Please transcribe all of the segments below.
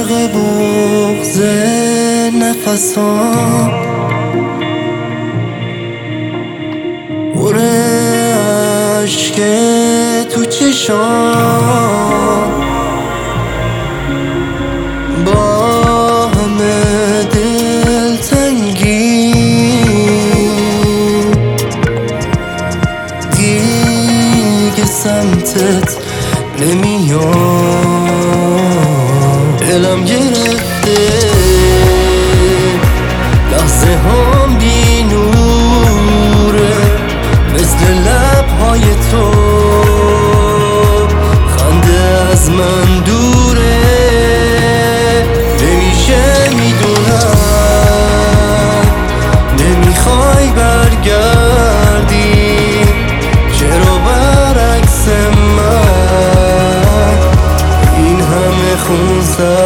بغض نفسام پر عشق تو چشام با همه دلتنگی دیگه سمتت نمیام. دلم گرفته لحظه هم بی نوره مثل لبهای تو، خنده از من دوره. نمیشه میدونم نمیخوای برگردی، چرا برعکس من این همه خون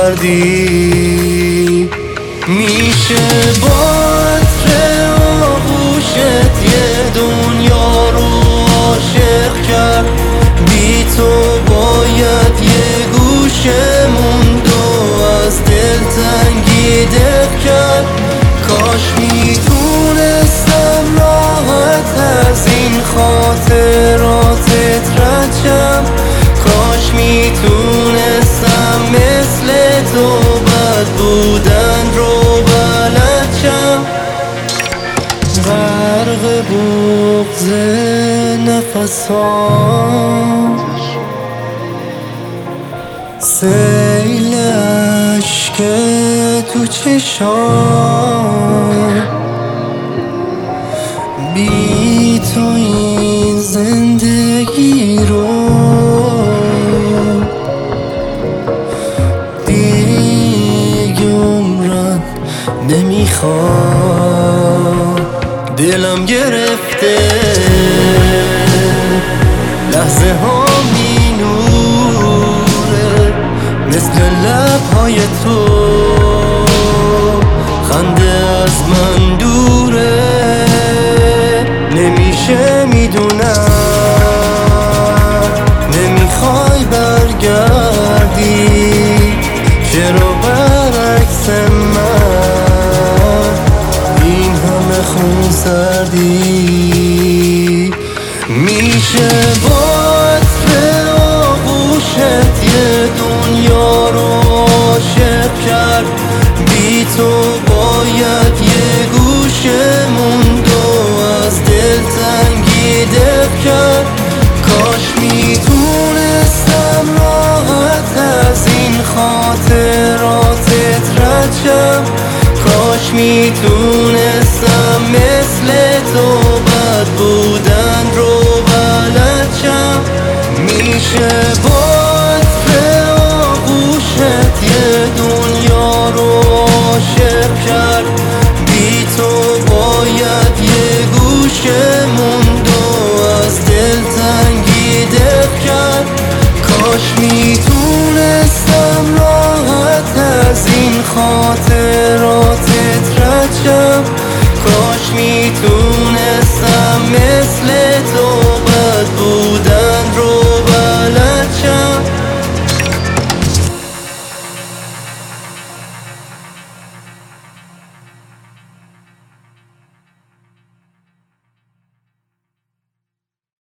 سردی؟ میشه با عطر آغوشت یه دنیا رو عاشق کرد، بی تو باید یه گوشه موند و از دلتنگی دق کرد. کاش میتونستم راحت از این خاطراتت رد شم، کاش میتونستم مثل تو بد بودن رو بلد شم. غرق بغض نفسام سیل عشق تو چشام، بی تو این زندگی رو دیگه عمرم نمیخوام. دلم گرفته لحظه ها می نوره مثل لبهای تو، خنده از من دوره. نمیشه میدونم نمیخوای برگردی، چرا برعکس من این همه خون سردی؟ میشه با عطر آغوشت یه دنیا رو عاشق کرد، بی تو باید یه گوشه موند و از دلتنگی دق کرد. کاش میتونستم راحت از این خاطراتت رد شم، کاش میتونستم مثل تو بد بودن رو بلد شم. میشه با